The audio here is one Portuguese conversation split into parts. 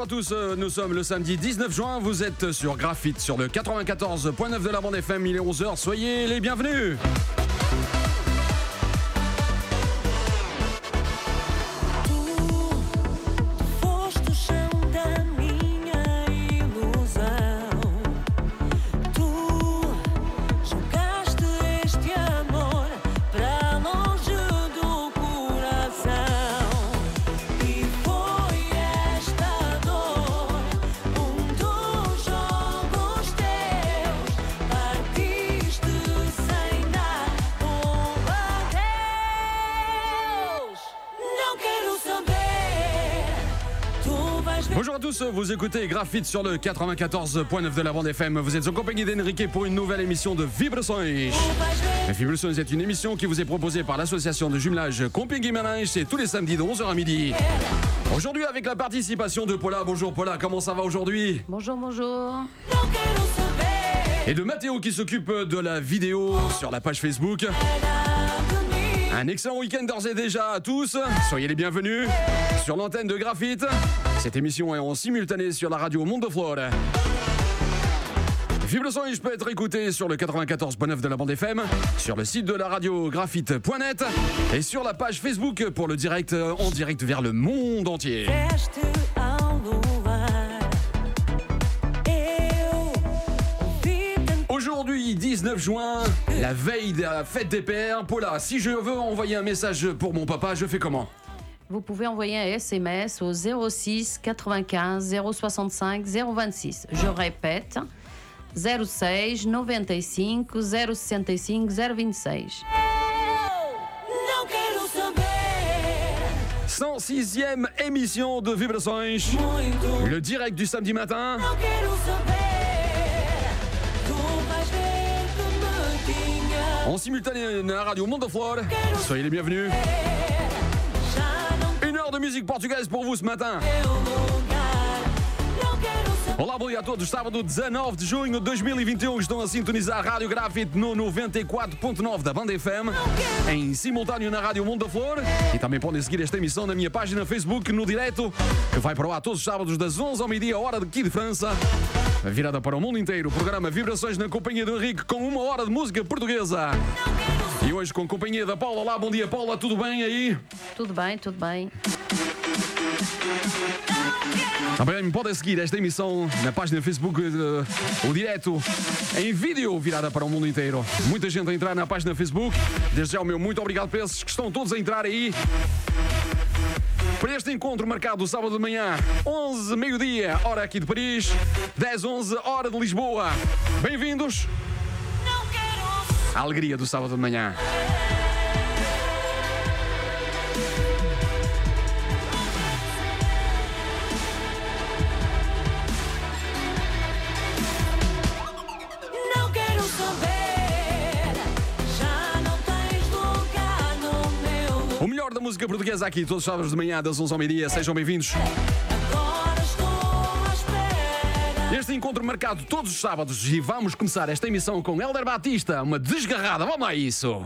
à tous, nous sommes le samedi 19 juin, vous êtes sur Graphite sur le 94.9 de la bande FM, il est 11h, soyez les bienvenus. Bonjour à tous, vous écoutez Graphite sur le 94.9 de la bande FM. Vous êtes en compagnie d'Enrique pour une nouvelle émission de Vibrações. Vibrações est une émission qui vous est proposée par l'association de jumelage Comping Guimarães. C'est tous les samedis de 11h à midi. Aujourd'hui avec la participation de Paula. Bonjour Paula, comment ça va aujourd'hui? Bonjour, bonjour. Et de Mathéo qui s'occupe de la vidéo sur la page Facebook. Un excellent week-end d'ores et déjà à tous. Soyez les bienvenus sur l'antenne de Graphite. Cette émission est en simultané sur la radio Mundo Flor. Vibrações peut être écouté sur le 94.9 de la bande FM, sur le site de la radio graphite.net et sur la page Facebook pour le direct en direct vers le monde entier. Aujourd'hui, 19 juin, la veille de la fête des pères. Paula, si je veux envoyer un message pour mon papa, je fais comment? Vous pouvez envoyer un SMS au 06 95 065 026. Je répète, 06 95 065 026. 106e émission de Vibrações. Le direct du samedi matin. En simultané à la radio Mundo Flor. Soyez les bienvenus. Une heure de musique portugaise pour vous ce matin. Olá, bom dia a todos. Sábado 19 de junho de 2021 estão a sintonizar a Rádio Graphite no 94.9 da Banda FM, em simultâneo na Rádio Mundo Flor, e também podem seguir esta emissão na minha página Facebook no direto, que vai para lá todos os sábados das 11 ao meio-dia, hora daqui de França, virada para o mundo inteiro. O programa Vibrações na companhia do Henrique com uma hora de música portuguesa. E hoje com a companhia da Paula. Olá, bom dia Paula, tudo bem aí? Tudo bem, tudo bem. Também podem seguir esta emissão na página Facebook, o direto em vídeo, virada para o mundo inteiro. Muita gente a entrar na página Facebook. Desde já o meu muito obrigado para esses que estão todos a entrar aí. Para este encontro marcado sábado de manhã, 11, meio-dia, hora aqui de Paris, 10, 11, hora de Lisboa. Bem-vindos à alegria do sábado de manhã. O melhor da música portuguesa aqui, todos os sábados de manhã, das 11 ao meio-dia. Sejam bem-vindos. Este encontro marcado todos os sábados e vamos começar esta emissão com Helder Batista, uma desgarrada. Vamos a isso!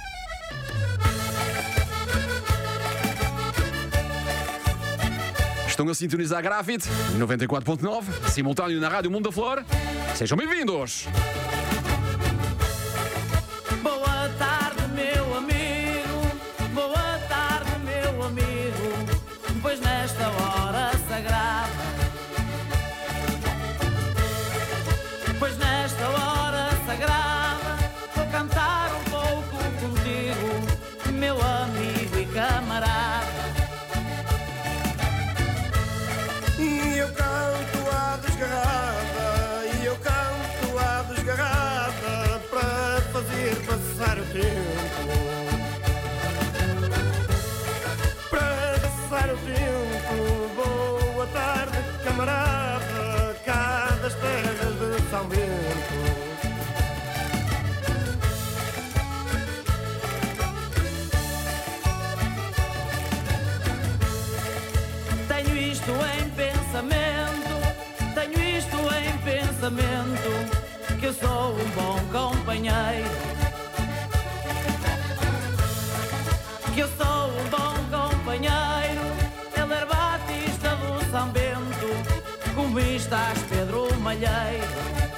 Estão a sintonizar a Graphite 94.9, simultâneo na Rádio Mundo da Flor. Sejam bem-vindos! Boa tarde, meu amigo. Boa tarde, meu amigo. Pois nesta hora sagrada, pois nesta hora sagrada, vou cantar um pouco contigo, meu amigo e camarada. E eu canto a desgarrada, e eu canto a desgarrada, para fazer passar o tempo, para passar o tempo. Boa tarde, camarada, cá das terras de São Bento. Tenho isto em pensamento, que eu sou um bom companheiro, que eu sou um bom companheiro. Helder Batista do São Bento, Vistas Pedro Malheiro.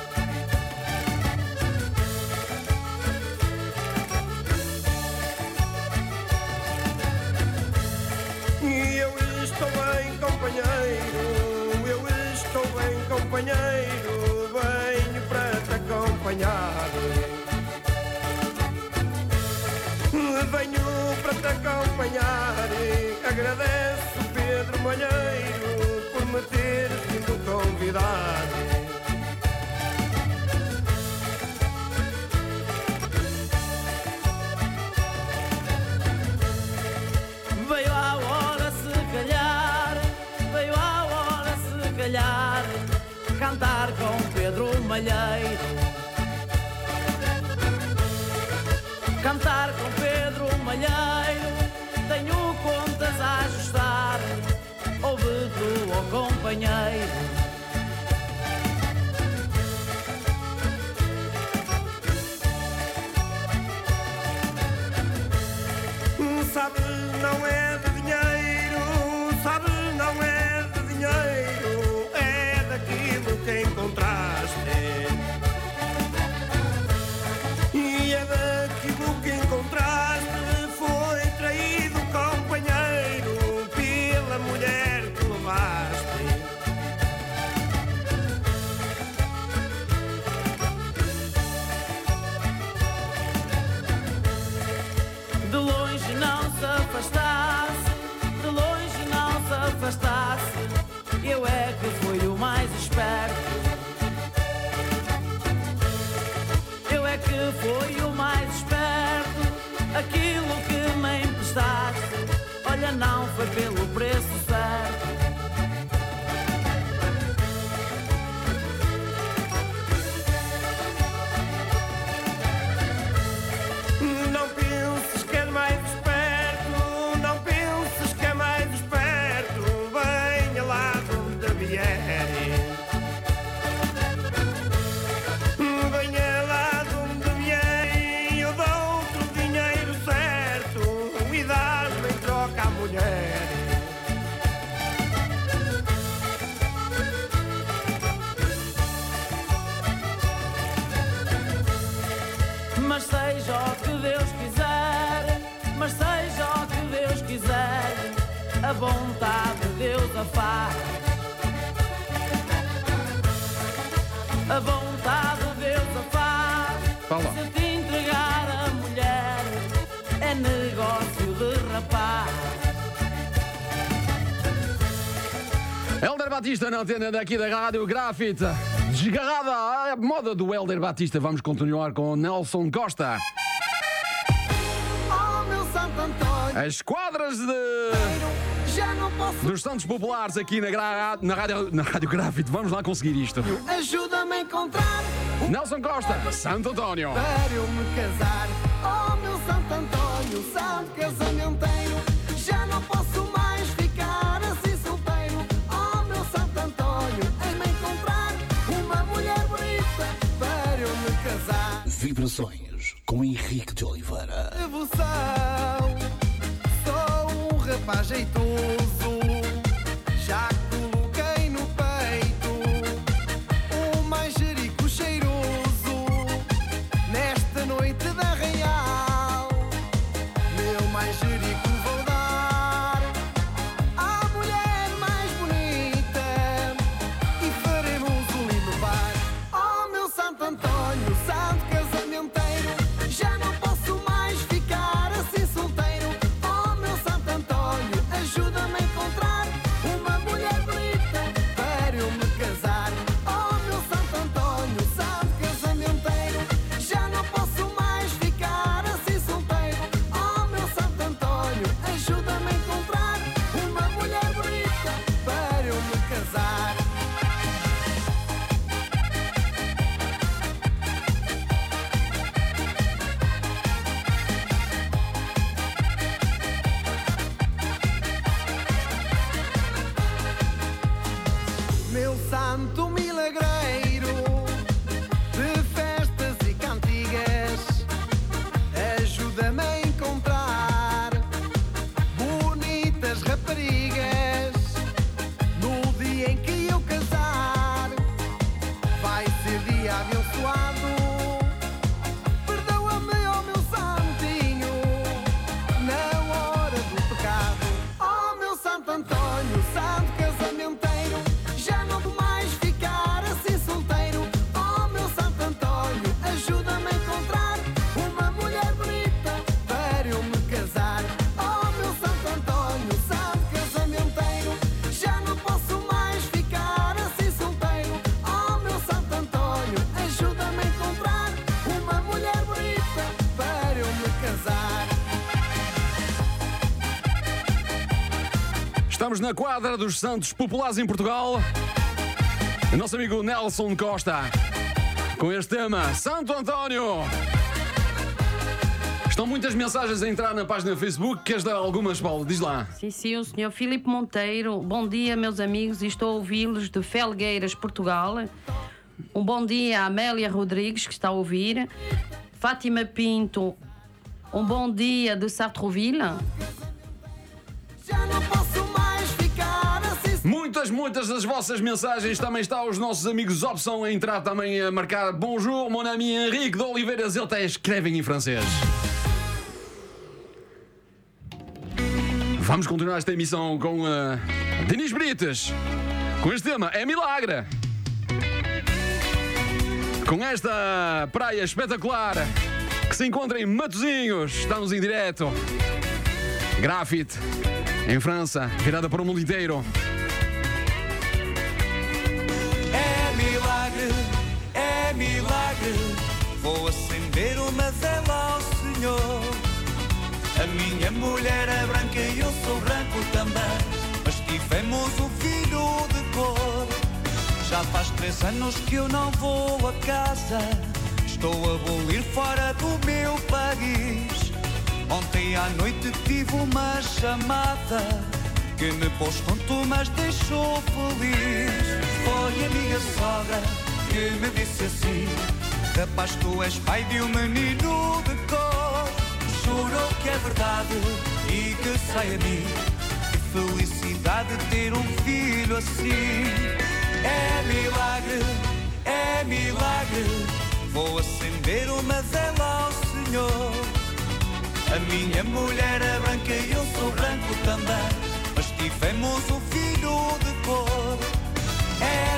E eu estou bem, companheiro, eu estou bem, companheiro, venho para te acompanhar. Venho para te acompanhar e agradeço, Pedro Malheiro, por me teres vindo convidar. Veio a hora se calhar, veio a hora se calhar, cantar com Pedro Malheiro. Cantar com Pedro Malheiro, tenho contas a ajustar, ouve tu, ó companheiro. Sabe, não é de dinheiro, sabe, não é de dinheiro, é daquilo que encontraste. E é daquilo que encontraste, foi traído, companheiro, pela mulher que levaste. De longe não se afastasse, de longe não se afastasse, eu é que fui o mais esperto. Eu é que fui o mais esperto, aquilo que me emprestaste, olha, não foi pelo preço certo. Não penses que é mais esperto, não penses que é mais esperto, venha lá de onde vier. Venha lá de onde vier, eu dou-te o dinheiro certo e dás-me em troca a mulher. Mas seja o que Deus quiser, mas seja o que Deus quiser, a vontade de Deus a faz. A vontade de Deus a faz. Fala. Se te entregar a mulher, é negócio de rapaz. Hélder Batista na antena daqui da Rádio Grafite. Desgarrada a moda do Hélder Batista. Vamos continuar com Nelson Costa. Oh, meu Santo Antônio, As quadras já não posso. dos Santos Populares aqui na Rádio Grafite. Vamos lá conseguir isto. Ajuda-me a encontrar um Nelson Costa, Santo António. para eu me casar. Oh, meu Santo Antônio, santo casamenteiro, já não posso mais ficar assim solteiro. Oh, meu Santo Antônio, em me encontrar uma mulher bonita para eu me casar. Vibrações com Henrique de Oliveira. Devoção, sou um rapaz jeitoso, já coloquei no peito o mais jerico cheiroso. Nesta noite da Real, meu mais jerico vou dar à mulher mais bonita e faremos um lindo bar. Oh, meu Santo Antônio, santo casamenteiro, já não posso mais ficar assim solteiro. Oh, meu Santo Antônio, ajuda-me a encontrar uma mulher bonita para eu me casar. Oh, meu Santo Antônio, santo casamenteiro, já não posso mais ficar assim solteiro. Oh, meu Santo Antônio, ajuda-me a encontrar uma mulher bonita para eu me casar. Meu santo milagreiro de festas e cantigas, ajuda-me a encontrar bonitas raparigas no dia em que eu casar. Estamos na quadra dos santos populares em Portugal. O nosso amigo Nelson Costa, com este tema, Santo António. Estão muitas mensagens a entrar na página do Facebook. Queres dar algumas, Paulo? Diz lá. Sim, o senhor Filipe Monteiro. Bom dia, meus amigos. Estou a ouvi-los de Felgueiras, Portugal. Um bom dia a Amélia Rodrigues, que está a ouvir. Fátima Pinto. Um bom dia de Sartrouville. Já não posso mais ficar assim. Muitas das vossas mensagens. Também está os nossos amigos Opção a entrar também a marcar Bonjour, mon ami Henrique de Oliveiras. Ele até escrevem em francês. Vamos continuar esta emissão com Denis Brites, com este tema, É Milagre. Com esta praia espetacular que se encontra em Matosinhos. Estamos em direto. Grafite, em França, virada para o mundo inteiro. É milagre, vou acender uma vela ao Senhor. A minha mulher é branca e eu sou branco também, mas tivemos um filho de cor. Já faz 3 anos que eu não vou a casa, estou a bolir fora do meu país. Ontem à noite tive uma chamada que me pôs tonto, mas deixou feliz. Foi a minha sogra que me disse assim: rapaz, tu és pai de um menino de cor. Jurou que é verdade e que sai a mim. Que felicidade ter um filho assim. É milagre, vou acender uma vela ao Senhor. A minha mulher é branca e eu sou branco também, mas tivemos um filho de cor. É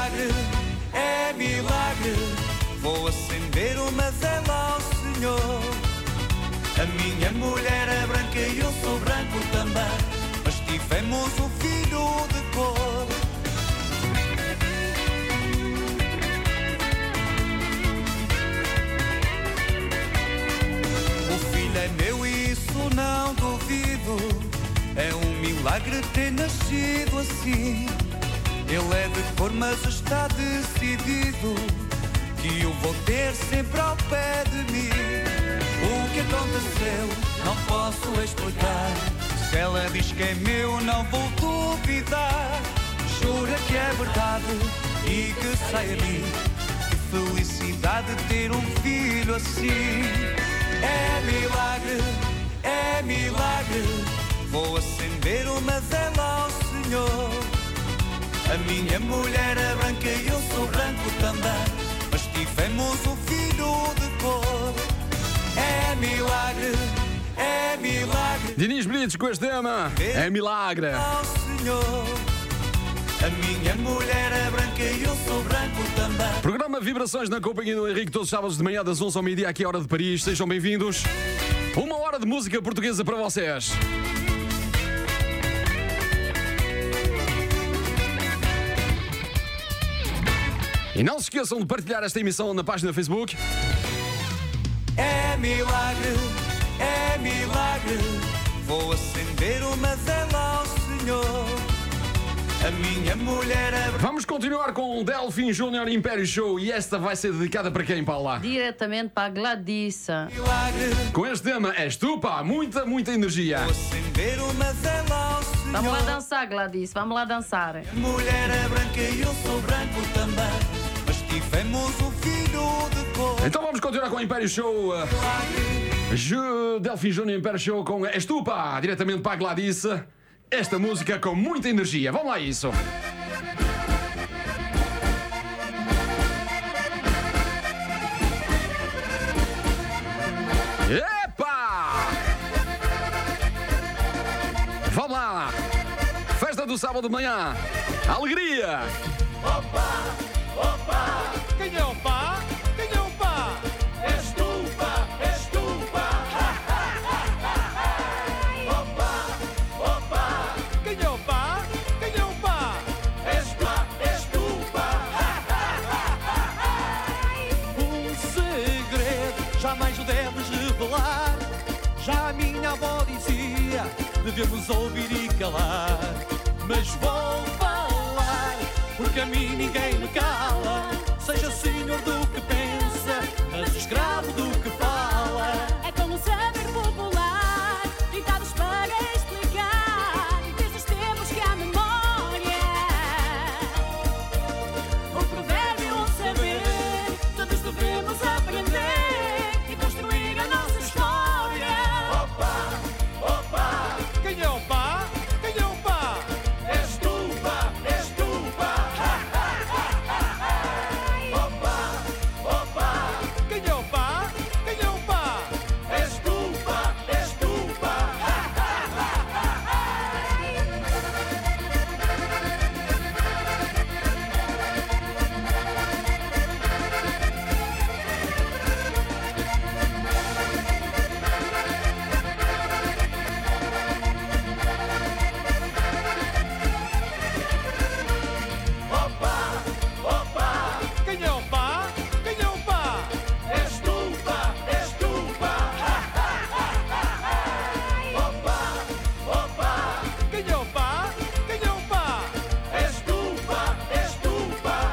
milagre, vou acender uma vela ao Senhor. A minha mulher é branca e eu sou branco também, mas tivemos um filho de cor. O filho é meu e isso não duvido, é um milagre ter nascido assim. Ele é de cor mas está decidido que eu vou ter sempre ao pé de mim. O que aconteceu não posso explicar, se ela diz que é meu não vou duvidar. Jura que é verdade e que sai a mim. Que felicidade ter um filho assim. É milagre, vou acender uma vela ao Senhor. A minha mulher é branca e eu sou branco também, mas tivemos um filho de cor. É milagre. Denis Brites com este tema, É Milagre. Ao Senhor. A minha mulher é branca e eu sou branco também. Programa Vibrações na companhia do Henrique, todos os sábados de manhã das 11 ao meio-dia, aqui à hora de Paris. Sejam bem-vindos. 1 hora de música portuguesa para vocês. E não se esqueçam de partilhar esta emissão na página do Facebook. É milagre, vou acender uma vela ao Senhor. A minha mulher é... Vamos continuar com o Delfim Júnior Império Show. E esta vai ser dedicada para quem, Paula? Diretamente para a Gladys. milagre, Com este tema, és tu, pá, muita energia. vou acender uma vela ao Senhor. Vamos lá dançar, Gladys, vamos lá dançar. A mulher é branca e eu sou branco também, mas tivemos um filho de cor. Então vamos continuar com o Império Show. Delfim Júnior Império Show com És tu, pá, diretamente para a Gladys. Esta música com muita energia. Vamos lá a isso. Epa! Vamos lá. Festa do sábado de manhã. Alegria. Quem é o pá? Quem é o pá? És tu, pá, és tu, pá. Opa, quem é o pá? Quem é o pá? És tu, pá. Um segredo jamais o deves revelar. Já a minha avó dizia, devemos ouvir e calar. mas vou falar, porque a mim ninguém me cala. Seja senhor do que pensa, mas escravo do que fala. É como um saber popular, ditados para explicar desses tempos que há memória. Um provérbio, um saber, todos devemos aprender e construir a nossa história. Opa, opa, quem é o pá? Quem é o pá? És tu, pá, és tu, pá. Opa, opa, quem é o pá? Quem é o pá? És tu, pá, és tu, pá. Opa, opa, quem é o pá? Quem é o pá? És tu, pá, és tu, pá. Opa, opa, quem é o pá? Quem é o pá? És tu, pá, és tu, pá.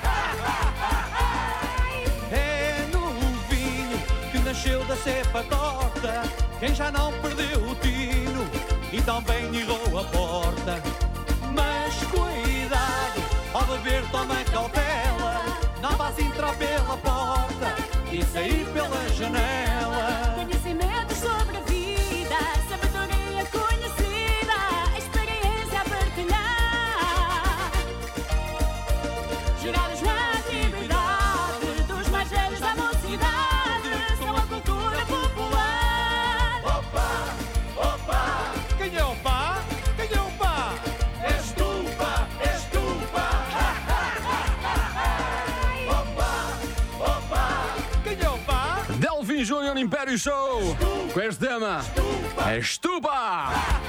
É no vinho que nasceu da cepa torta, quem já não perdeu o tino e também errou a porta. Mas cuidado, ao beber toma cautela, não vás entrar pela porta e sair pela janela. Conhecimento sobre a vida, sabedoria conhecida, experiência a partilhar. Gerados na atividade dos mais velhos da mocidade, são a cultura popular. Opa, opa, quem é o pá? Quem é o pá? És tu, pá, és tu, pá. Opa, opa, quem é o pá? Delfim Júnior Império Show com este tema. É Estupa!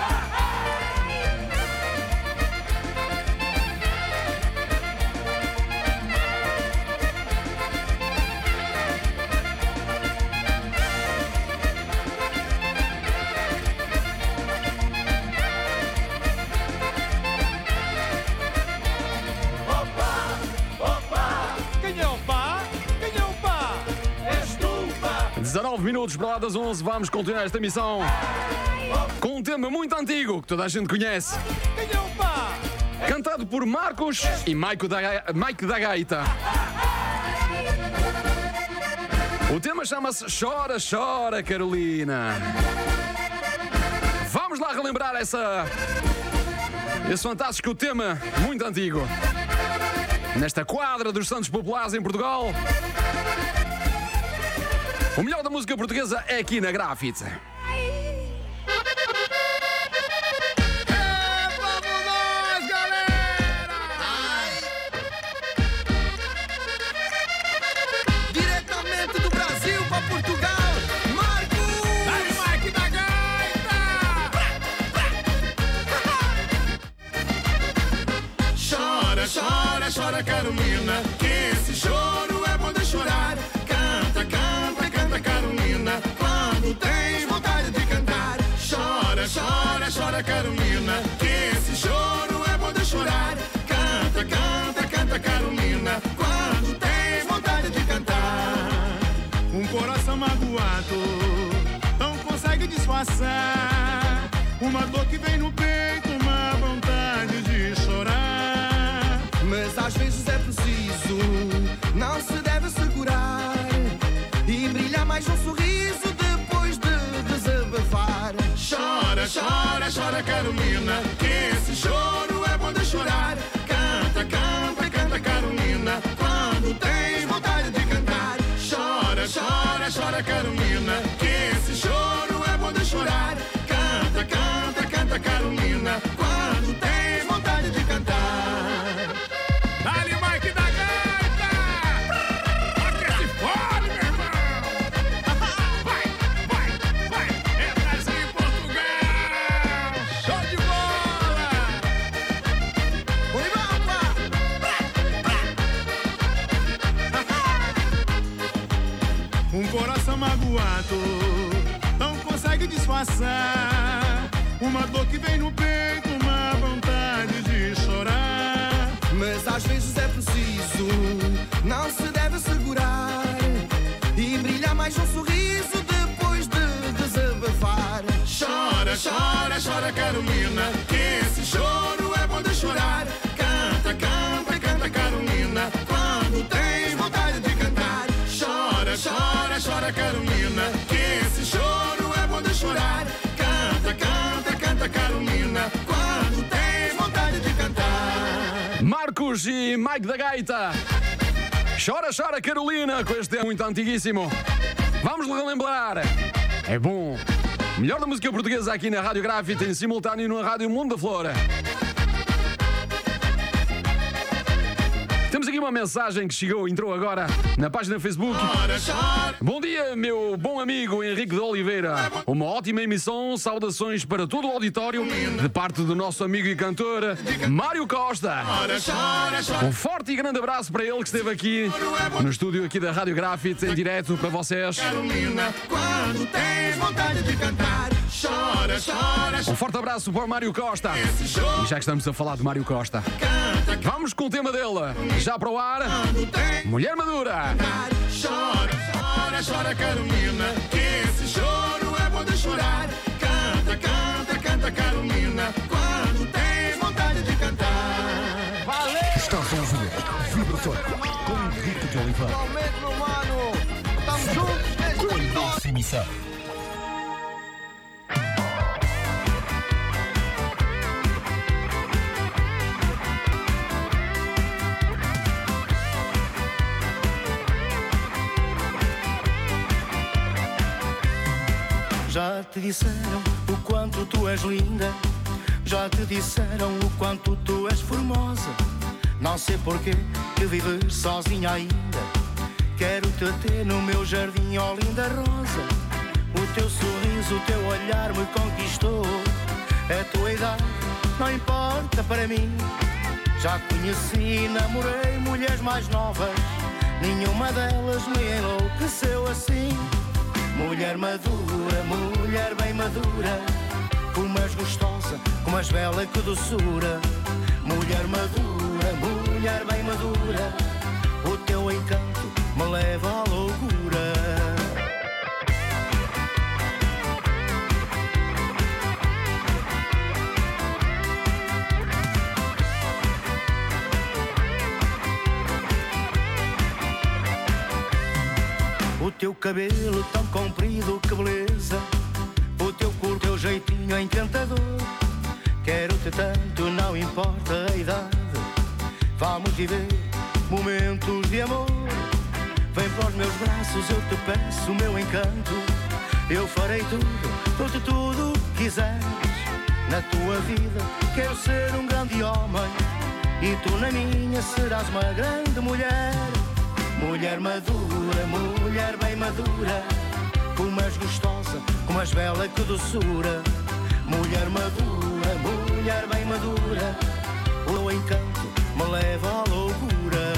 Opa, quem é o pá? Quem é o pá? És tu, pá. 19 minutos para lá das 11, vamos continuar esta emissão com um tema muito antigo que toda a gente conhece, Quem é o pá? cantado por Marcos e Mike da Gaita. O tema chama-se Chora, Chora, Carolina. Vamos lá relembrar esse fantástico tema muito antigo. Nesta quadra dos Santos Populares em Portugal. O melhor da música portuguesa é aqui na Grafite. Diretamente do Brasil para Portugal, Marcos! Mike da Gaita! Chora, chora, chora, Carolina, que esse choro é bom de chorar. Canta, canta, canta, Carolina, quando tens vontade de cantar. Chora, chora, chora, Carolina, que esse choro é bom de chorar. Canta, canta, canta, Carolina, quando tens vontade de cantar. Um coração magoado não consegue disfarçar uma dor que vem no peito, uma vontade de chorar. Mas às vezes é preciso, não se deve segurar e brilhar mais um sorriso depois de desabafar. Chora, chora, chora, Carolina, que esse choro é bom de chorar. Canta, canta, canta, Carolina, quando tens vontade de cantar. Chora, chora, chora, Carolina, que esse choro é bom de chorar. Canta, canta, canta, Carolina, quando tens vontade de cantar. Dale, Mike da Gaita! Aquece fome, meu irmão! Vai, vai, vai! É Brasil e Portugal! Show de bola! Oi, Rafa! Um coração magoado não consegue disfarçar uma dor que vem no peito, uma vontade Mas às vezes é preciso, não se deve segurar e brilhar mais um sorriso depois de desabafar. Chora, chora, chora, Carolina, que esse choro é bom de chorar. Canta, canta, canta, Carolina, quando tens vontade de cantar. Chora, chora, chora, Carolina, que esse choro é bom de chorar. Canta, canta, canta, Carolina, quando tens vontade de cantar. Marcos e Mike da Gaita. Chora, chora, Carolina, com este é muito antiguíssimo. Vamos relembrar. É bom. Melhor da música portuguesa aqui na Rádio Grafite, em simultâneo na Rádio Mundo da Flor. Temos aqui uma mensagem que entrou agora na página Facebook. Bom dia, meu bom amigo Henrique de Oliveira. Uma ótima emissão, saudações para todo o auditório, de parte do nosso amigo e cantor Mário Costa. Um forte e grande abraço para ele que esteve aqui no estúdio aqui da Rádio Grafite, em direto para vocês. Carolina, quando tens vontade de cantar. Chora, chora, Um forte abraço para o Mário Costa. E já que estamos a falar de Mário Costa, vamos com o tema dele. Já para o ar, Mulher Madura. chora, chora, chora, Carolina, que esse choro é bom de chorar. Canta, canta, canta, Carolina, quando tens vontade de cantar. Estás a ouvir Vibrações com Henrique de Oliveira. Realmente, meu mano, estamos juntos neste território. Essa emissão. Já te disseram o quanto tu és linda, já te disseram o quanto tu és formosa. Não sei porquê que vives sozinha ainda. Quero-te ter no meu jardim, ó linda rosa. O teu sorriso, o teu olhar me conquistou. A tua idade não importa para mim. Já conheci e namorei mulheres mais novas, nenhuma delas me enlouqueceu assim. Mulher madura, mulher bem madura, como és gostosa, como és bela, que doçura. Mulher madura, mulher bem madura, o teu encanto me leva à loucura. O teu cabelo tão comprido, que beleza. O teu corpo, teu jeitinho encantador. Quero-te tanto, não importa a idade. Vamos viver momentos de amor. Vem para os meus braços, eu te peço o meu encanto. Eu farei tudo, dou-te tudo o que quiseres. Na tua vida quero ser um grande homem, e tu na minha serás uma grande mulher. Mulher madura, mulher bem madura, como és gostosa, como és bela, que doçura. Mulher madura, mulher bem madura, o encanto me leva à loucura.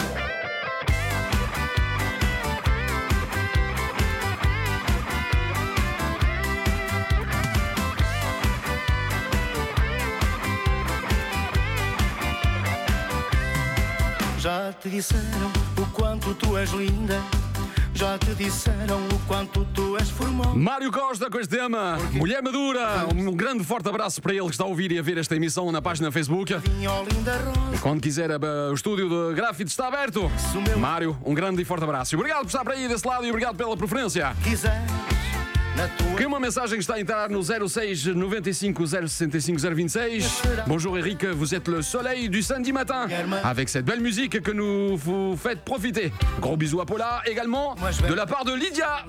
Já te disseram o quanto tu és linda, já te disseram o quanto tu és formosa. Mário Costa com este tema, Mulher Madura. Um grande forte abraço para ele que está a ouvir e a ver esta emissão na página Facebook. E quando quiser, o estúdio de Grafite está aberto. Mário, um grande e forte abraço. E obrigado por estar por aí desse lado e obrigado pela preferência. Que uma mensagem que está a entrar no 06 95 065 026. Bonjour Eric, vous êtes le soleil du samedi matin avec cette belle musique que nous vous faites profiter. Gros bisous à Paula également de la part de Lydia.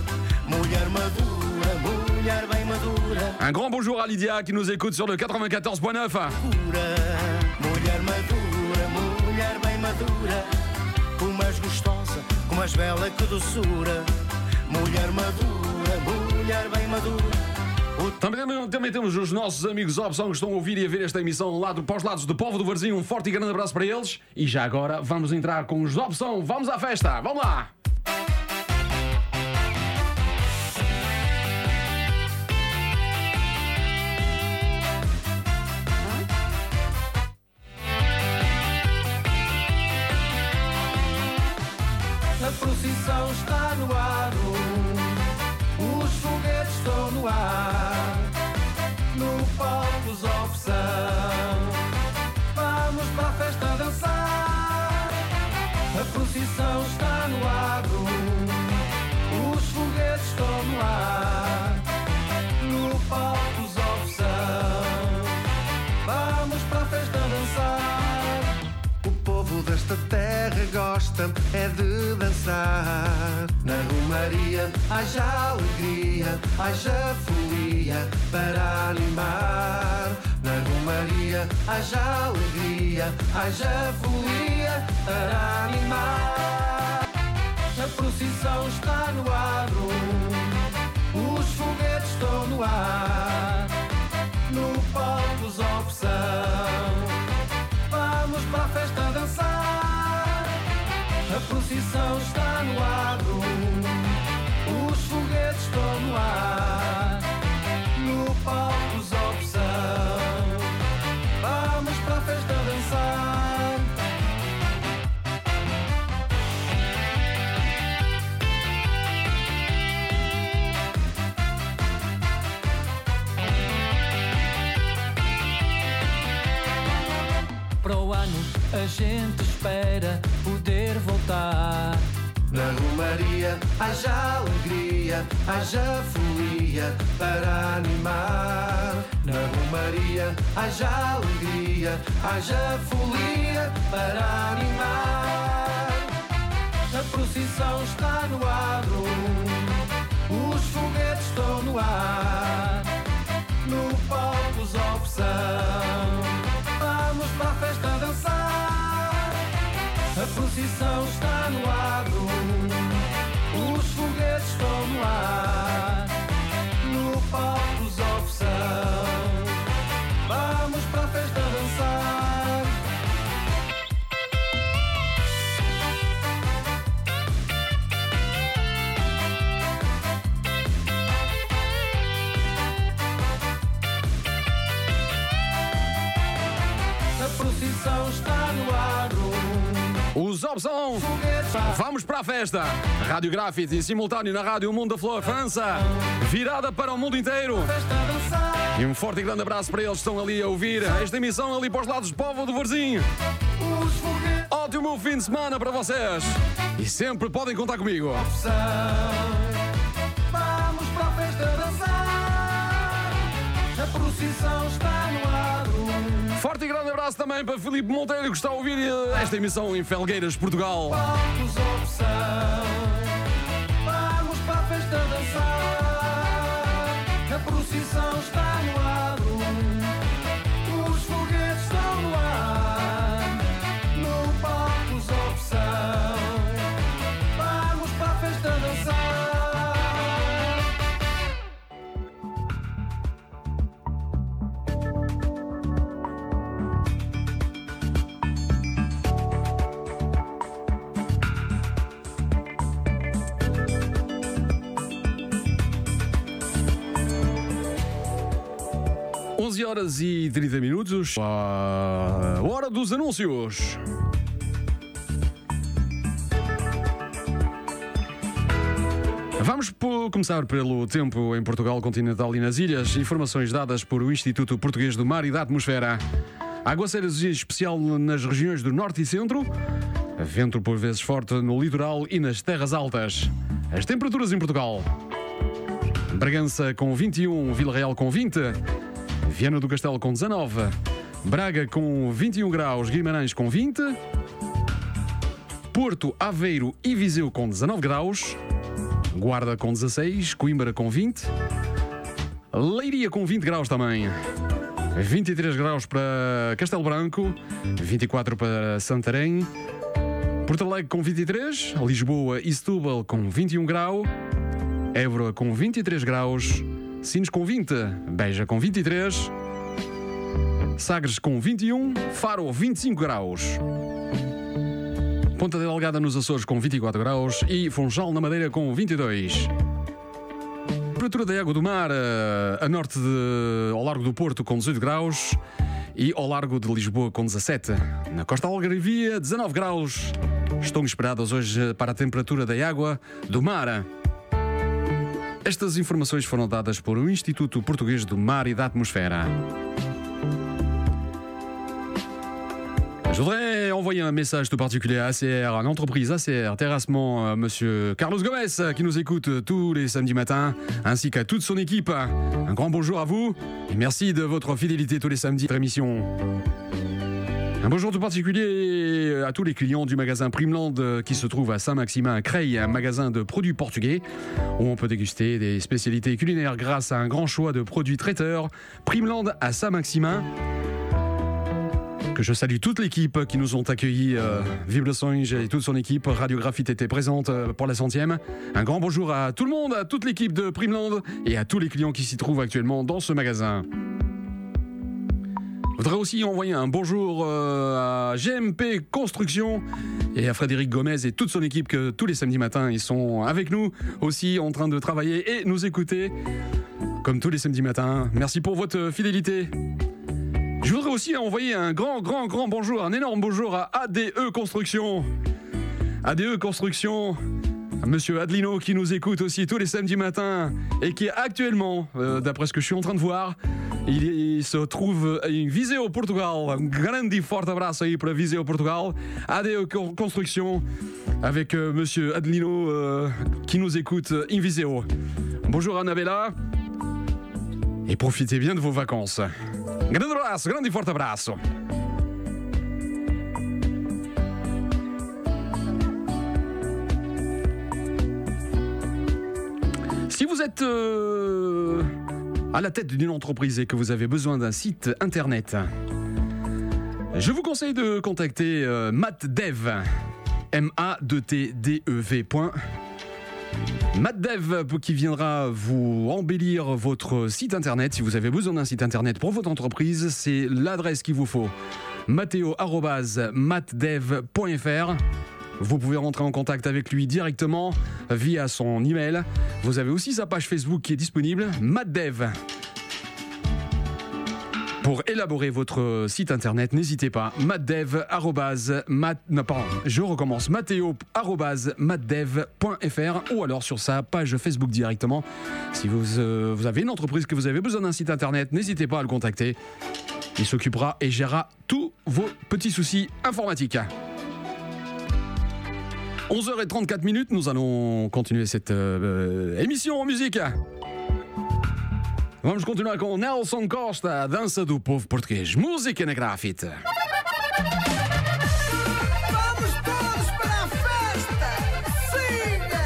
Un grand bonjour à Lydia qui nous écoute sur le 94.9. Mulher madura, mulher bem madura, como és gostosa, como és bela, que doçura. Mulher madura, mulher bem madura. Também temos os nossos amigos Opção que estão a ouvir e a ver esta emissão lá para os lados do Povo do Varzinho. Um forte e grande abraço para eles. E já agora vamos entrar com os Opção. Vamos à festa, vamos lá! procissão está no ar, os foguetes estão no ar, no palco os opção. Vamos para a festa dançar, a procissão está no ar, os foguetes estão no ar, no palco os opção. Vamos para a festa dançar. O povo desta terra gosta é de dançar. Na Romaria haja alegria, haja folia para animar. Na Romaria haja alegria, haja folia para animar. A procissão está no ar, os foguetes estão no ar, no palco os opção. Vamos para a festa dançar, a procissão está no ar, os foguetes estão no ar, no palco os opção. Vamos para a festa dançar. Para o ano a gente espera poder voltar. Na Romaria haja alegria, haja folia para animar. Na Romaria haja alegria, haja folia para animar. A procissão está no ar, os foguetes estão no ar, no palco os opção. Vamos para a festa dançar, a procissão está no ar, os foguetes estão no ar, no palco os opção. Vamos para a festa dançar. A procissão está no ar, Os Opção. Vamos para a festa. Rádio Grafite em simultâneo na Rádio Mundo da Flor, França. Virada para o mundo inteiro. E um forte e grande abraço para eles que estão ali a ouvir esta emissão ali para os lados de Póvoa do Varzim. Ótimo fim de semana para vocês. E sempre podem contar comigo. Vamos para a festa dançar, a procissão está no ar. Forte e grande abraço também para Filipe Monteiro, que está a ouvir esta emissão em Felgueiras, Portugal. Vamos para a festa dançar, a procissão está no ar, os foguetes estão no ar, no palco os opção. Vamos para a festa dançar. 11 horas e 30 minutos. A hora dos anúncios. Vamos começar pelo tempo em Portugal continental e nas ilhas. Informações dadas por o Instituto Português do Mar e da Atmosfera. Aguaceiros em especial nas regiões do norte e centro. Vento por vezes forte no litoral e nas terras altas. As temperaturas em Portugal: Bragança com 21, Vila Real com 20, Viana do Castelo com 19, Braga com 21 graus, Guimarães com 20, Porto, Aveiro e Viseu com 19 graus, Guarda com 16, Coimbra com 20, Leiria com 20 graus também, 23 graus para Castelo Branco, 24 para Santarém, Porto Alegre com 23, Lisboa e Setúbal com 21 graus, Évora com 23 graus, Sines com 20, Beja com 23, Sagres com 21, Faro 25 graus, Ponta Delgada nos Açores com 24 graus e Funchal na Madeira com 22. Temperatura da água do mar a norte ao largo do Porto com 18 graus e ao largo de Lisboa com 17. Na costa algarvia 19 graus estão esperadas hoje para a temperatura da água do mar. Estas informações foram dadas por o Instituto Português do Mar e da Atmosphère. Je voudrais envoyer un message tout particulier à ACR, à l'entreprise ACR Terrassement, monsieur Carlos Gomez, qui nous écoute tous les samedis matins, ainsi qu'à toute son équipe. Un grand bonjour à vous et merci de votre fidélité tous les samedis de votre émission. Un bonjour tout particulier à tous les clients du magasin Primeland qui se trouve à Saint-Maximin à Creil, un magasin de produits portugais où on peut déguster des spécialités culinaires grâce à un grand choix de produits traiteurs. Primeland à Saint-Maximin. Que je salue toute l'équipe qui nous ont accueillis, Vibrações et toute son équipe. Radio Graphite était présente pour la 100e. Un grand bonjour à tout le monde, à toute l'équipe de Primeland et à tous les clients qui s'y trouvent actuellement dans ce magasin. Je voudrais aussi envoyer un bonjour à GMP Construction et à Frédéric Gomez et toute son équipe que tous les samedis matins ils sont avec nous aussi en train de travailler et nous écouter comme tous les samedis matins. Merci pour votre fidélité. Je voudrais aussi envoyer un grand bonjour, un énorme bonjour à ADE Construction. ADE Construction, monsieur Adelino qui nous écoute aussi tous les samedis matins et qui actuellement, d'après ce que je suis en train de voir, il se trouve em Viseu, Portugal. Un grande e forte abraço aí para Viseu, Portugal. ADE Construction avec monsieur Adelino qui nous écoute em Viseu. Bonjour Annabella et profitez bien de vos vacances. Grande abraço, grande e forte abraço. Si vous êtes à la tête d'une entreprise et que vous avez besoin d'un site internet, je vous conseille de contacter MattDev, MattDev. MattDev qui viendra vous embellir votre site internet. Si vous avez besoin d'un site internet pour votre entreprise, c'est l'adresse qu'il vous faut. matteo@mattdev.fr. Vous pouvez rentrer en contact avec lui directement via son email. Vous avez aussi sa page Facebook qui est disponible, MattDev. Pour élaborer votre site internet, n'hésitez pas, matteo@mattdev.fr ou alors sur sa page Facebook directement. Si vous avez une entreprise que vous avez besoin d'un site internet, n'hésitez pas à le contacter. Il s'occupera et gérera tous vos petits soucis informatiques. 11h34, nous allons continuer cette émission en musique. Vamos continuar com Nelson Costa, a dança do povo português. Música na Graphite. Vamos todos para a festa! Siga!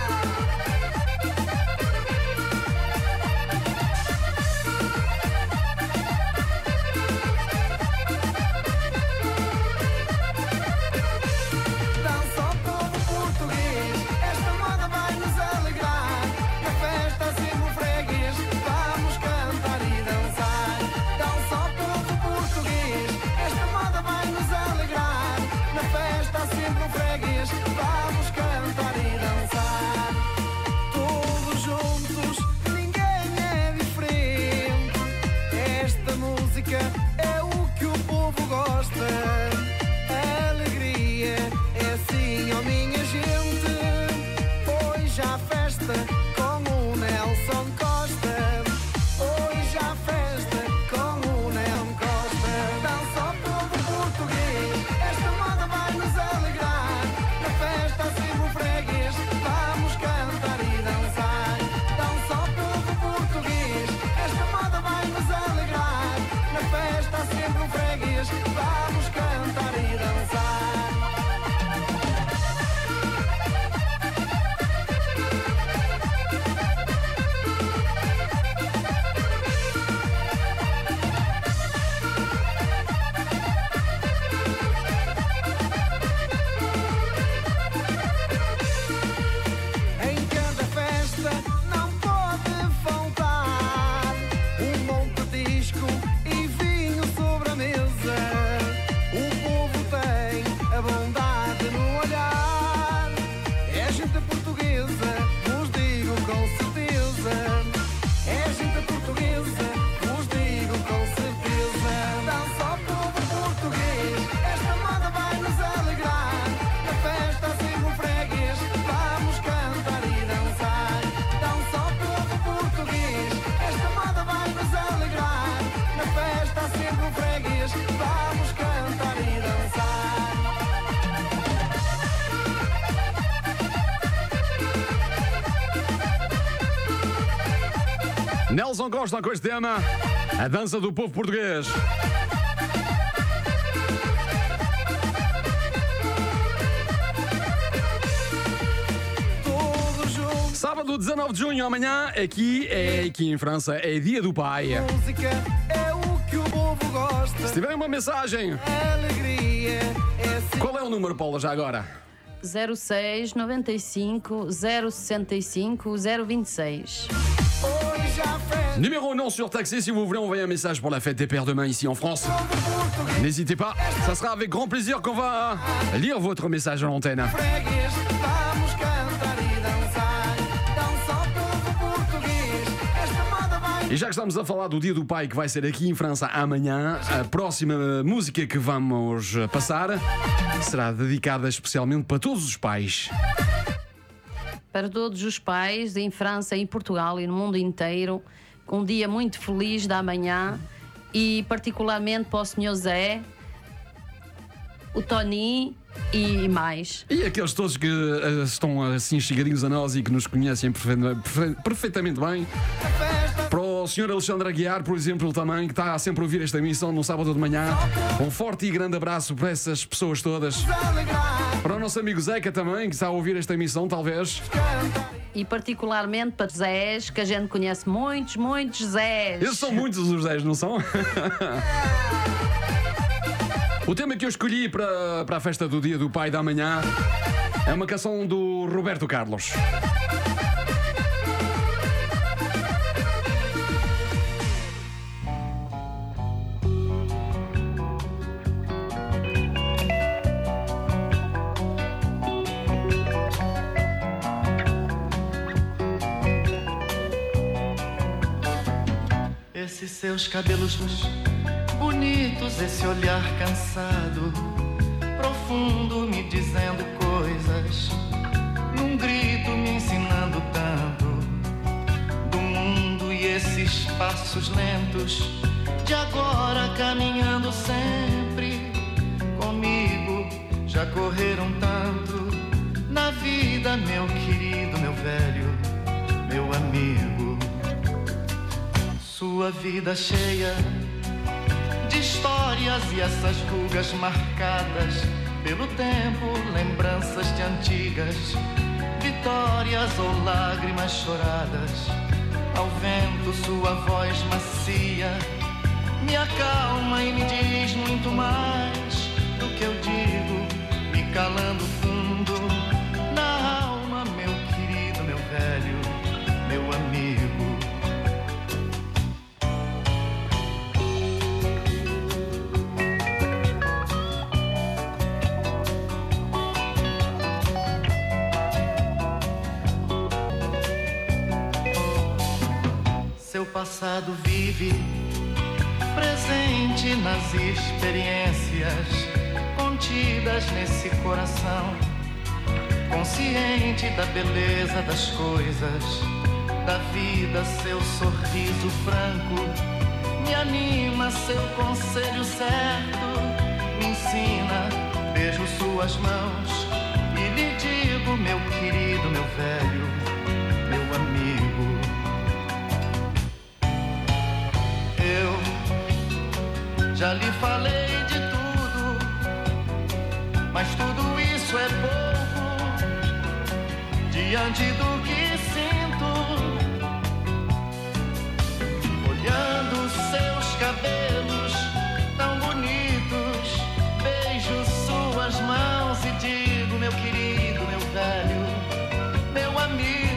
Dança ao povo português, esta moda vai nos alegrar. Na festa sempre o freguês, vamos cantar e dançar. Dança ao povo português, esta moda vai nos alegrar. Na festa sempre o freguês, vamos cantar e dançar. Todos juntos, ninguém é diferente. Esta música é o que o povo gosta. Alegria é assim, ó minha gente. Hoje há festa com o Nelson Costa. Hoje há festa com o Nelson Costa. Dança ao povo português, esta moda vai nos alegrar. Na festa sempre Nelson Costa com este tema, a dança do povo português. Sábado 19 de junho, amanhã, aqui em França, é dia do pai. Música é o que o povo gosta. Se tiverem uma mensagem, Alegria é qual é o número, Paula, já agora? 06 95 065 026. hoje a festa. Numéro non surtaxé si vous voulez envoyer un message pour la fête des pères demain ici en France. N'hésitez pas, ça sera avec grand plaisir qu'on va lire votre message à l'antenne. Freguês, vamos cantar e dançar. Dança o povo português. Esta moda vai. E já que estamos a falar do Dia do Pai que vai ser aqui em França amanhã, a próxima música que vamos passar será dedicada especialmente para todos os pais. Para todos os pais em França, em Portugal e no mundo inteiro, um dia muito feliz da manhã e particularmente para o Sr. Zé, o Tony e mais. E aqueles todos que estão assim chegadinhos a nós e que nos conhecem perfeitamente bem. Para o Sr. Alexandre Aguiar, por exemplo, também, que está sempre a ouvir esta emissão no sábado de manhã. Um forte e grande abraço para essas pessoas todas. Para o nosso amigo Zeca também, que está a ouvir esta emissão, talvez. E particularmente para Zés, que a gente conhece muitos Zés. Esses são muitos os Zés, não são? O tema que eu escolhi para a festa do Dia do Pai da manhã é uma canção do Roberto Carlos. Esses seus cabelos bonitos, esse olhar cansado, profundo, me dizendo coisas, num grito me ensinando tanto do mundo, e esses passos lentos de agora caminhando sempre comigo, já correram tanto na vida, meu querido, meu velho, meu amigo. Sua vida cheia de histórias e essas rugas marcadas pelo tempo, lembranças de antigas vitórias ou lágrimas choradas. Ao vento sua voz macia me acalma e me diz muito mais do que eu digo, me calando fundo na alma, meu querido, meu velho, meu amigo. Seu passado vive presente nas experiências contidas nesse coração, consciente da beleza das coisas, da vida. Seu sorriso franco me anima, seu conselho certo me ensina. Beijo suas mãos e lhe digo, meu querido, meu velho, meu amigo. Eu já lhe falei de tudo, mas tudo isso é pouco diante do que sinto. Olhando seus cabelos tão bonitos, beijo suas mãos e digo, meu querido, meu velho, meu amigo.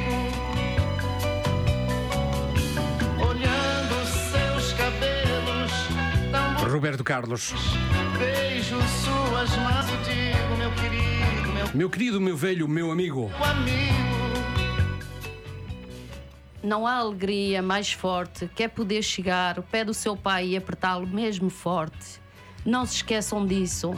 Roberto Carlos. Beijo suas mãos e digo, meu querido, meu querido, meu velho, meu amigo. Não há alegria mais forte que é poder chegar ao pé do seu pai e apertá-lo mesmo forte. Não se esqueçam disso.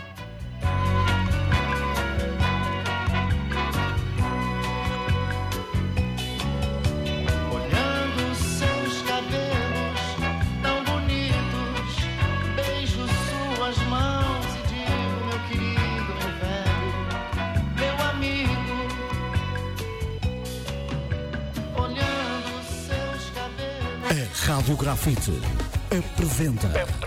A Rádio Grafite apresenta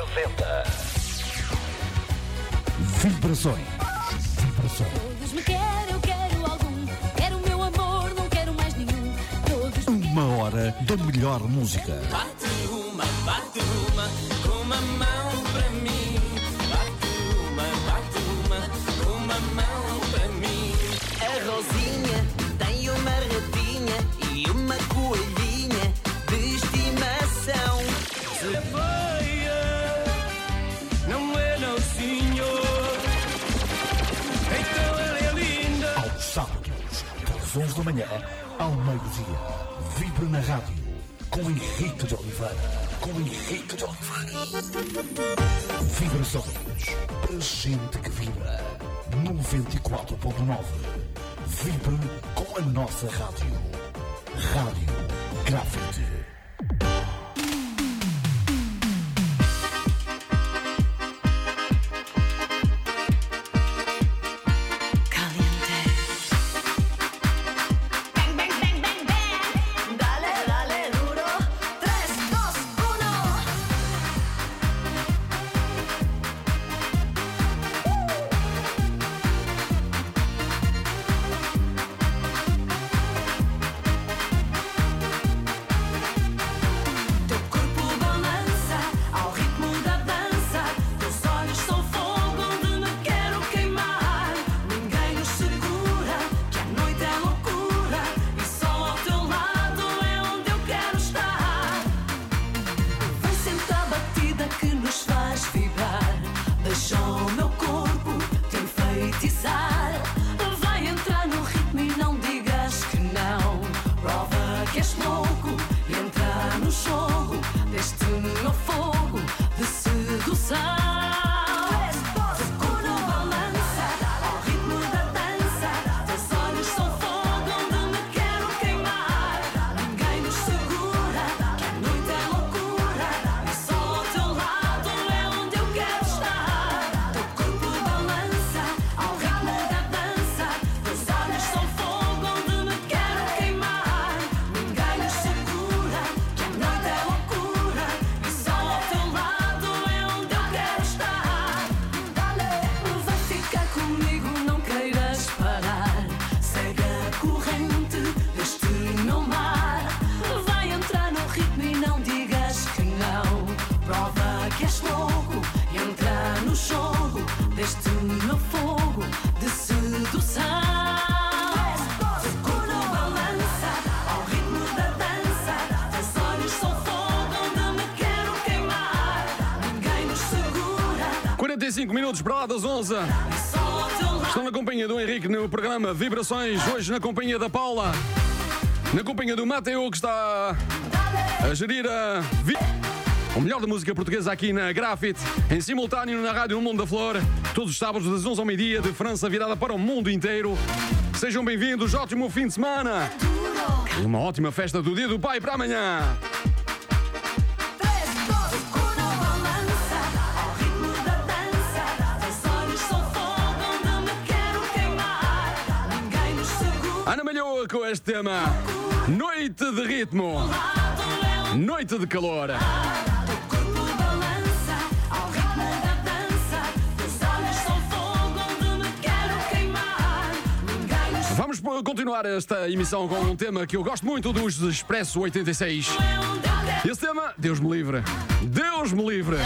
Vibrações. Todos me querem, eu quero algum. Quero o meu amor, não quero mais nenhum. Todos me Uma hora da melhor música. Bate uma, com uma mão para mim. Bate uma, com uma mão para mim. A Rosinha tem uma ratinha e uma coelhinha de estimação. Se feia, não é não senhor. Então ela é linda. Aos sábados, das 11 da manhã ao meio-dia. Vibra na rádio com Henrique de Oliveira. Vibrações para gente que vibra. 94.9. Vibra com a nossa rádio. Rádio Grafite. Minutos para lá das 11. Estão na companhia do Henrique no programa Vibrações. Hoje na companhia da Paula. Na companhia do Mateo, que está a gerir o melhor da música portuguesa aqui na Grafite. Em simultâneo na Rádio Mundo da Flor. Todos os sábados das 11 ao meio-dia. De França virada para o mundo inteiro. Sejam bem-vindos. Ótimo fim de semana. E uma ótima festa do Dia do Pai para amanhã. Ana Malhoa com este tema. Noite de ritmo. Noite de calor. Vamos continuar esta emissão com um tema que eu gosto muito dos Expresso 86. Esse tema, Deus me livre. Deus me livre.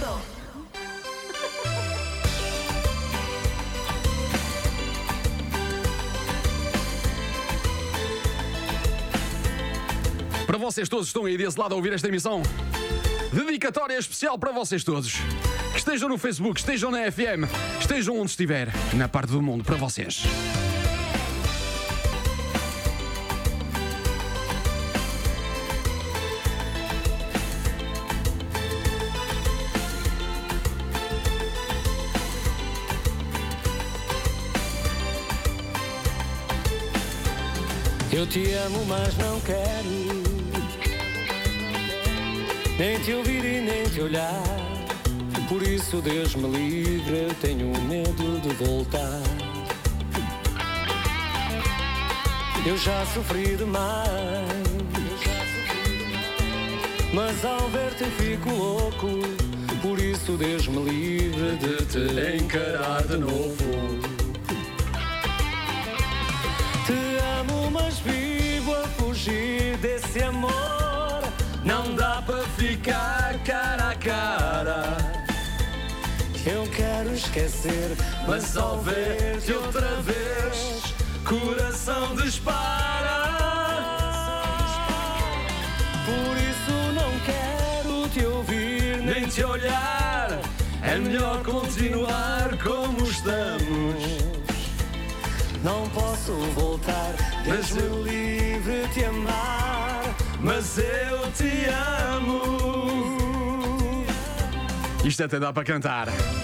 Para vocês todos que estão aí desse lado a ouvir esta emissão, dedicatória especial para vocês todos. Que estejam no Facebook, estejam na FM, estejam onde estiver, na parte do mundo, para vocês. Eu te amo, mas não quero nem te ouvir e nem te olhar. Por isso, Deus me livre, eu tenho medo de voltar. Eu já sofri demais mas ao ver-te fico louco. Por isso Deus me livre de te encarar de novo. Te amo, mas vivo a fugir desse amor. Não dá para ficar cara a cara. Eu quero esquecer, mas ao ver-te outra vez, coração dispara. Por isso não quero te ouvir nem te olhar. É melhor continuar como estamos. Não posso voltar, Deus-me livre te amar, mas eu te amo. Isto até dá para cantar.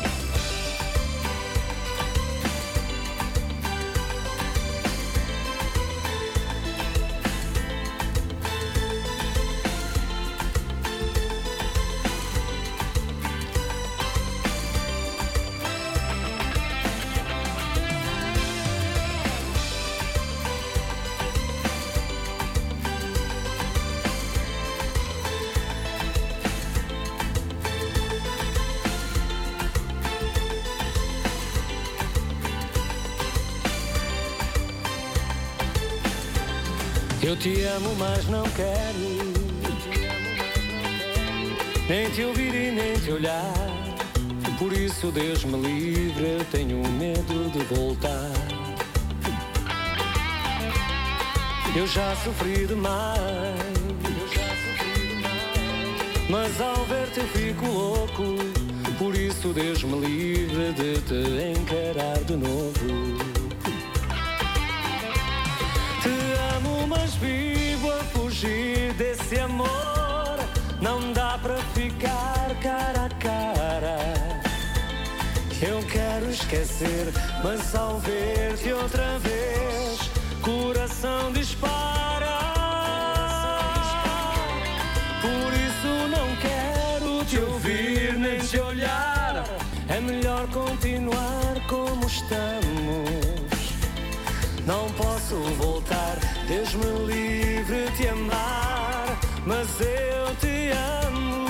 Eu te amo, mas não quero nem te ouvir e nem te olhar. Por isso Deus me livre, eu tenho medo de voltar. Eu já sofri demais, mas ao ver-te eu fico louco. Por isso Deus me livre de te encarar de novo. Mas vivo a fugir desse amor. Não dá para ficar cara a cara. Eu quero esquecer, mas ao ver-te outra vez, coração dispara. Por isso não quero te ouvir nem te olhar. É melhor continuar como estamos. Não posso voltar, Deus me livre te amar, mas eu te amo.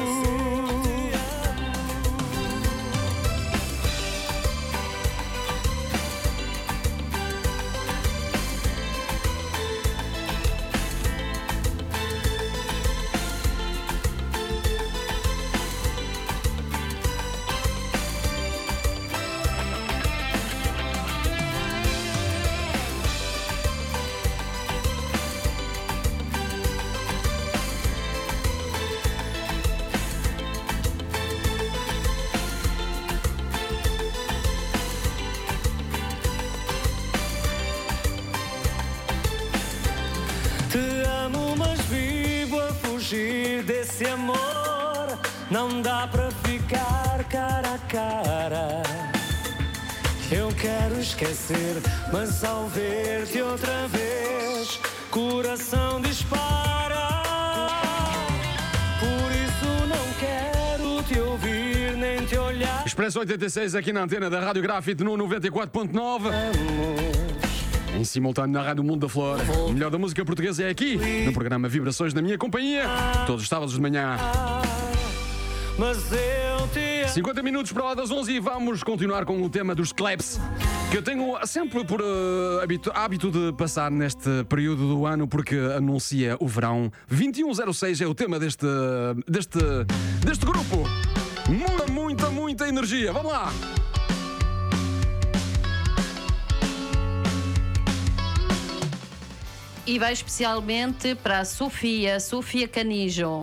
Desse amor não dá para ficar cara a cara. Eu quero esquecer, mas ao ver-te outra vez, coração dispara. Por isso não quero te ouvir nem te olhar. Expresso 86 aqui na antena da Rádio Grafite no 94.9. Em simultâneo na Rádio Mundo da Flor. O melhor da música portuguesa é aqui, no programa Vibrações na Minha Companhia, todos os sábados de manhã. 50 minutos para lá das 11 e vamos continuar com o tema dos claps, que eu tenho sempre por hábito de passar neste período do ano, porque anuncia o verão. 2106 é o tema deste grupo. Muita energia. Vamos lá! E vai especialmente para a Sofia Canijo.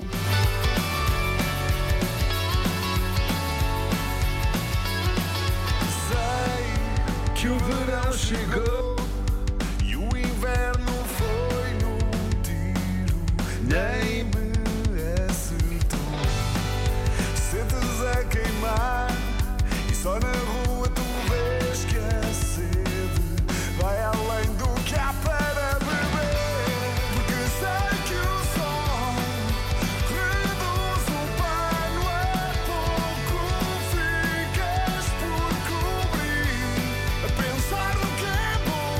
Sei que o verão chegou e o inverno foi num tiro, nem me acertou. Sentes a queimar e só na rua tu vês que a sede vai além do que há para pensar o que é bom.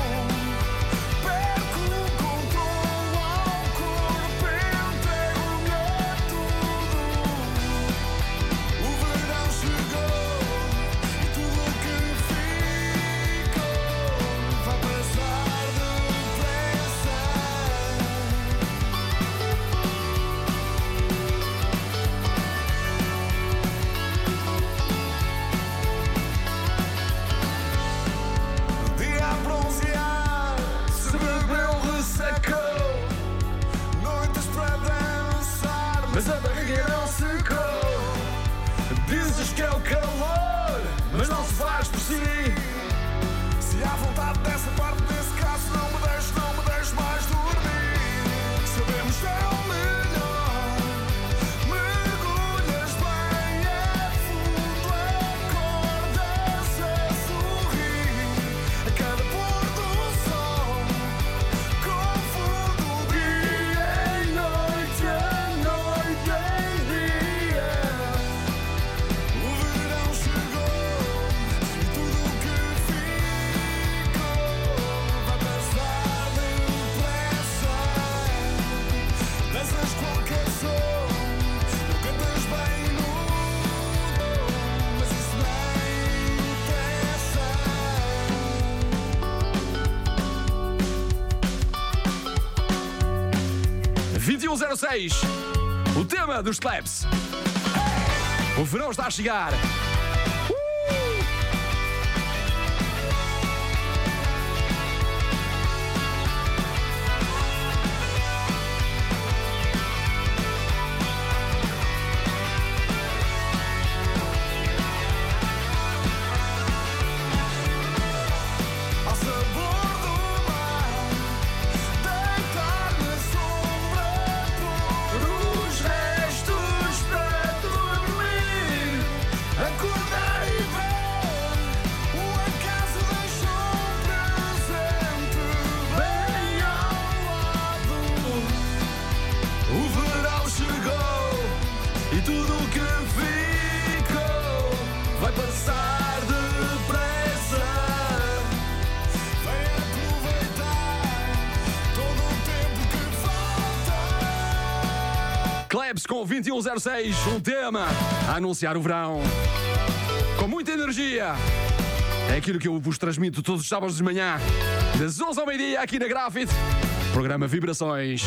dia não secou. Dizes que é o calor, mas não se faz por si. Se há vontade dessa parte, nesse caso, não me deixes mais dormir. Sabemos que é o melhor. Mergulhas bem a fundo, acordas a sorrir. A cada pôr do sol, confundo o dia em noite, a noite em dia. O verão chegou e tudo o que ficou vai passar depressa. Danças qualquer som, não cantas bem no tom, mas isso nem interessa. 2106, o tema dos Claps. O verão está a chegar. Ao sabor do mar, deitar na sombra, pôr os restos para dormir, acordar e ver o acaso deixou presente bem ao lado. O verão chegou e tudo o que ficou vai passar depressa. Vem aproveitar todo o tempo que falta. Claps com 2106, um tema a anunciar o verão. Com muita energia. É aquilo que eu vos transmito todos os sábados de manhã, das 11 ao meio-dia, aqui na Grafite. Programa Vibrações.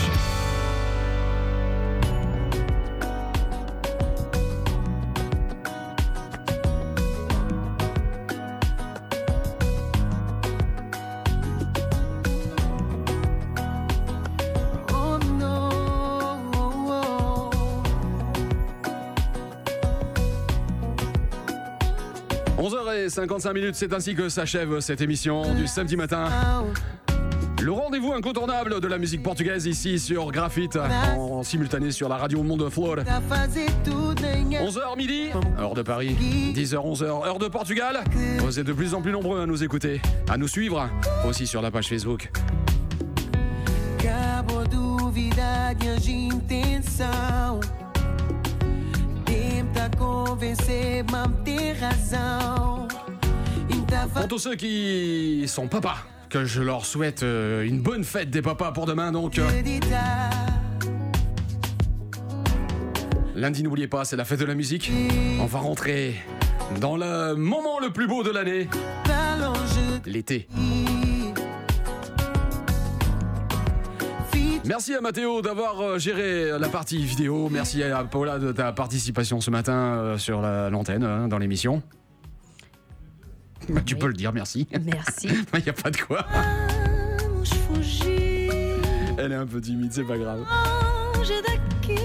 Oh no. 11h55, c'est ainsi que s'achève cette émission du samedi matin. Le rendez-vous incontournable de la musique portugaise ici sur Graphite, en simultané sur la radio Monde de Flore. 11h midi, heure de Paris, 10h, 11h, heure de Portugal. Vous êtes de plus en plus nombreux à nous écouter, à nous suivre, aussi sur la page Facebook. Acabou dúvida de intenção. Tenta convencer, mas tem razão. Pour tous ceux qui sont papas, que je leur souhaite une bonne fête des papas pour demain donc. Lundi, n'oubliez pas, c'est la fête de la musique. On va rentrer dans le moment le plus beau de l'année, l'été. Merci à Mathéo d'avoir géré la partie vidéo. Merci à Paula de ta participation ce matin sur l'antenne, dans l'émission. Bah, tu peux le dire, merci. Merci. Il n'y a pas de quoi. Vamos fugir. Elle est un peu timide, c'est pas grave. Longe daqui,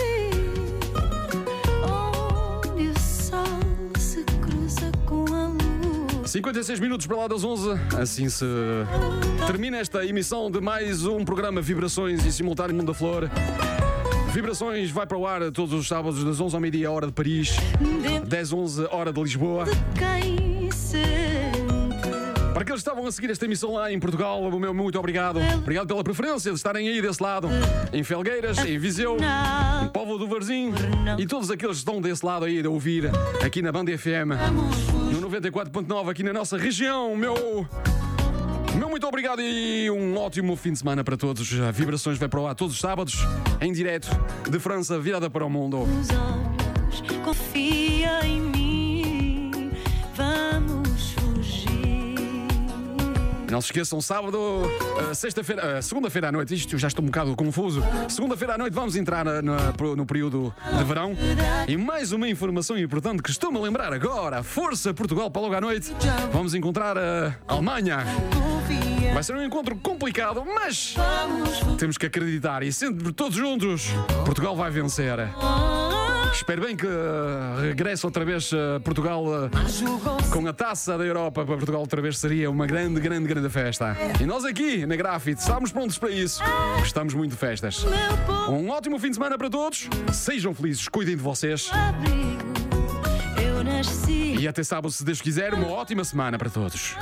onde o sol se cruza com a luz. 56 minutos para lá das 11. Assim se termina esta emissão de mais um programa Vibrações e simultâneo Mundo da Flor. Vibrações vai para o ar todos os sábados das 11 ao meio-dia, hora de Paris, 10, 11, hora de Lisboa. Quem sente Para aqueles que estavam a seguir esta emissão lá em Portugal, o meu muito obrigado. Obrigado pela preferência de estarem aí desse lado, em Felgueiras, em Viseu, em Póvoa do Varzim e todos aqueles que estão desse lado aí a ouvir aqui na Banda FM, no 94.9 aqui na nossa região. Meu muito obrigado e um ótimo fim de semana para todos. A Vibrações vai para o ar todos os sábados, em direto, de França, virada para o mundo. os olhos, confia em mim. Vamos fugir. Não se esqueçam, sábado, segunda-feira à noite, isto já estou um bocado confuso. Segunda-feira à noite vamos entrar no período de verão. E mais uma informação importante que estou-me a lembrar agora: Força Portugal para logo à noite. Vamos encontrar a Alemanha. Vai ser um encontro complicado, mas temos que acreditar e sempre todos juntos, Portugal vai vencer. Espero bem que regresse outra vez Portugal com a taça da Europa para Portugal outra vez. Seria uma grande festa. E nós aqui na Grafite estamos prontos para isso. Gostamos muito de festas. Um ótimo fim de semana para todos. Sejam felizes, cuidem de vocês. E até sábado, se Deus quiser, uma ótima semana para todos.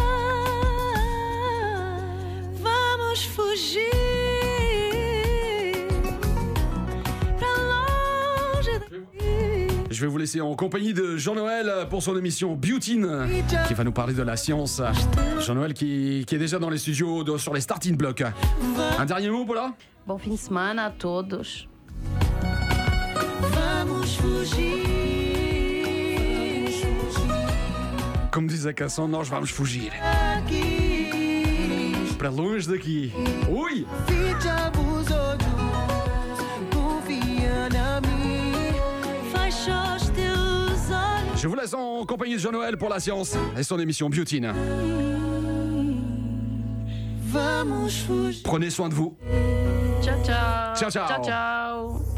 Vamos fugir. Je vais vous laisser en compagnie de Jean-Noël pour son émission Beautine qui va nous parler de la science. Jean-Noël qui est déjà dans les studios sur les starting blocks. Un dernier mot, Paula? Bom fim de semana a todos. Vamos fugir. Como diz a canção, nós vamos fugir. Para longe daqui. Ui! Fecha os olhos, confia na mim. Fecha os teus olhos. Je vous laisse en compagnie de Jean-Noël pour la science et son émission Beautine. Vamos fugir. Prenez soin de vous. Tchau, tchau. Tchau, tchau. Tchau, tchau.